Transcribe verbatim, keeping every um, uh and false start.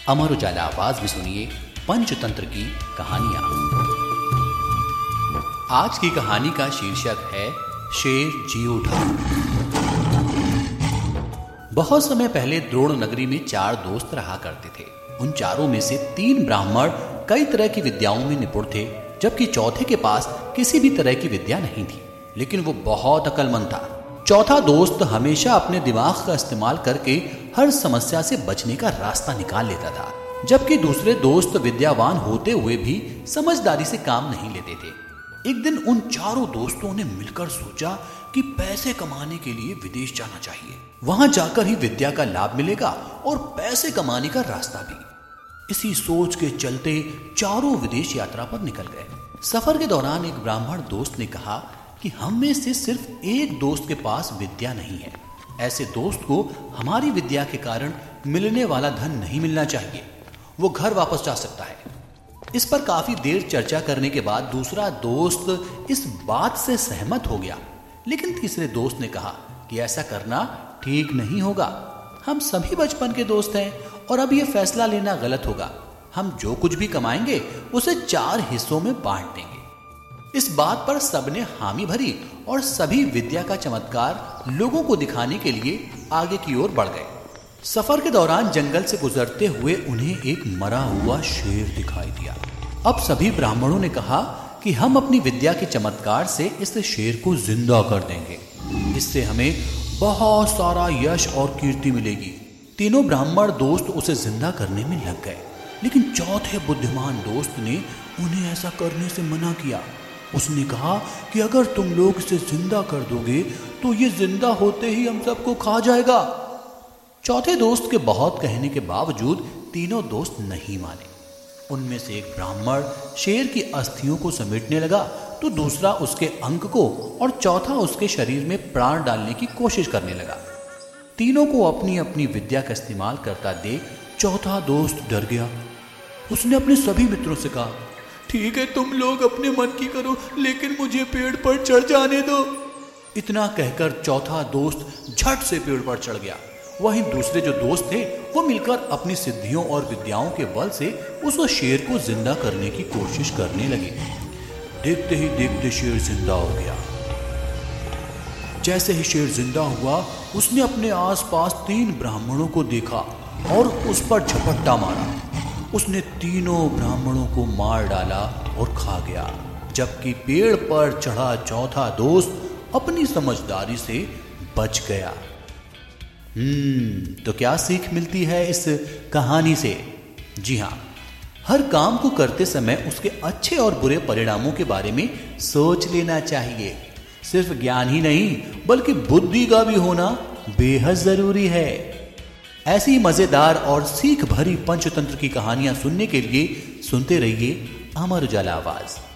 अमर उजाला आवाज में सुनिए पंचतंत्र की कहानियां। आज की कहानी का शीर्षक है शेर जी उठा। बहुत समय पहले द्रोण नगरी में चार दोस्त रहा करते थे। उन चारों में से तीन ब्राह्मण कई तरह की विद्याओं में निपुण थे, जबकि चौथे के पास किसी भी तरह की विद्या नहीं थी, लेकिन वो बहुत अक्लमंद था। चौथा दोस्त हमेशा अपने दिमाग का इस्तेमाल करके हर समस्या से बचने का रास्ता निकाल लेता था, जबकि दूसरे दोस्त विद्यावान होते हुए भी समझदारी से काम नहीं लेते थे। एक दिन उन चारों दोस्तों ने मिलकर सोचा कि पैसे कमाने के लिए विदेश जाना चाहिए। वहां जाकर ही विद्या का लाभ मिलेगा और पैसे कमाने का रास्ता भी। इसी सोच के चलते चारों विदेश यात्रा पर निकल गए। सफर के दौरान एक ब्राह्मण दोस्त ने कहा कि हम में से सिर्फ एक दोस्त के पास विद्या नहीं है। ऐसे दोस्त को हमारी विद्या के कारण मिलने वाला धन नहीं मिलना चाहिए, वो घर वापस जा सकता है। इस पर काफी देर चर्चा करने के बाद दूसरा दोस्त इस बात से सहमत हो गया, लेकिन तीसरे दोस्त ने कहा कि ऐसा करना ठीक नहीं होगा। हम सभी बचपन के दोस्त हैं और अब यह फैसला लेना गलत होगा। हम जो कुछ भी कमाएंगे उसे चार हिस्सों में बांट देंगे। इस बात पर सबने हामी भरी और सभी विद्या का चमत्कार लोगों को दिखाने के लिए आगे की ओर बढ़ गए। सफर के दौरान जंगल से गुजरते हुए उन्हें एक मरा हुआ शेर दिखाई दिया। अब सभी ब्राह्मणों ने कहा कि हम अपनी विद्या के चमत्कार से इस शेर को जिंदा कर देंगे। इससे हमें बहुत सारा यश और कीर्ति मिलेगी। तीनों ब्राह्मण दोस्त उसे जिंदा करने में लग गए, लेकिन चौथे बुद्धिमान दोस्त ने उन्हें ऐसा करने से मना किया। उसने कहा कि अगर तुम लोग इसे जिंदा कर दोगे तो ये जिंदा होते ही हम सबको खा जाएगा। चौथे दोस्त के बहुत कहने के बावजूद तीनों दोस्त नहीं माने। उनमें से एक ब्राह्मण शेर की अस्थियों को समेटने लगा, तो दूसरा उसके अंक को और चौथा उसके शरीर में प्राण डालने की कोशिश करने लगा। तीनों को अपनी अपनी विद्या का इस्तेमाल करता देख चौथा दोस्त डर गया। उसने अपने सभी मित्रों से कहा, ठीक है, तुम लोग अपने मन की करो, लेकिन मुझे पेड़ पर चढ़ जाने दो। इतना कहकर चौथा दोस्त झट से पेड़ पर चढ़ गया। वहीं दूसरे जो दोस्त थे वो मिलकर अपनी सिद्धियों और विद्याओं के बल से उस शेर को जिंदा करने की कोशिश करने लगे। देखते ही देखते शेर जिंदा हो गया। जैसे ही शेर जिंदा हुआ, उसने अपने आसपास तीन ब्राह्मणों को देखा और उस पर झपट्टा मारा। उसने तीनों ब्राह्मणों को मार डाला और खा गया, जबकि पेड़ पर चढ़ा चौथा दोस्त अपनी समझदारी से बच गया। हम्म तो क्या सीख मिलती है इस कहानी से? जी हाँ, हर काम को करते समय उसके अच्छे और बुरे परिणामों के बारे में सोच लेना चाहिए। सिर्फ ज्ञान ही नहीं बल्कि बुद्धि का भी होना बेहद जरूरी है। ऐसी मजेदार और सीख भरी पंचतंत्र की कहानियां सुनने के लिए सुनते रहिए अमर उजाला आवाज।